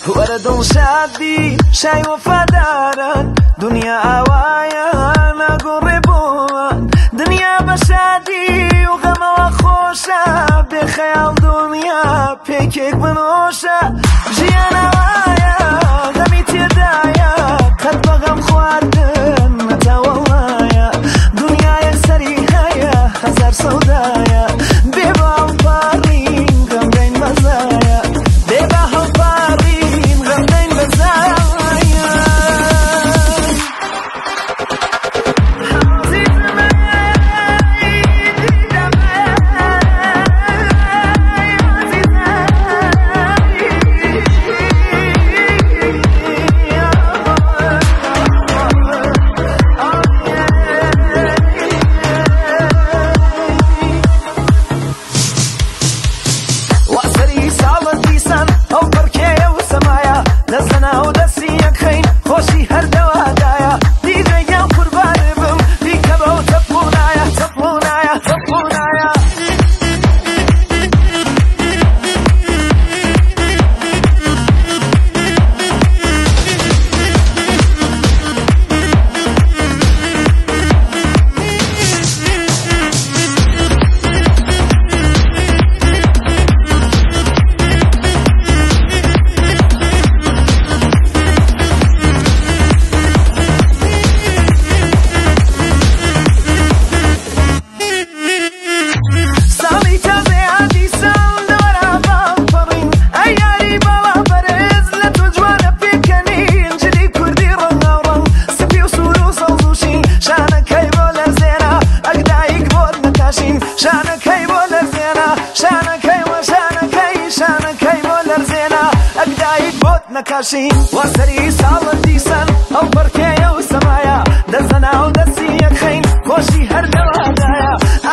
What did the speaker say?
وردڵ شادی شای وەفاداران دنیا ئاوایە ناگۆڕێ بۆوان دنیا بە شادی و غەمەوە خۆشە بێخەیاڵ دنیا پێکێک بنۆشە ژیان ئاوایە غەمی تێدایە قەت بە غەم خواردن نەتاوەڵایە دنیا یەکسەری هەیە هەزار سەودایە بێ بە هەڵپارین غەمدەین بەزایە بێ بە هەڵپارین غەمدەین بەزایە نەکاشین وەسەری ساڵت دیسان ئەو بەرکێیە و سەمایە دەزەنا و دەستی یەکخەین خۆشی هەر لەوادایە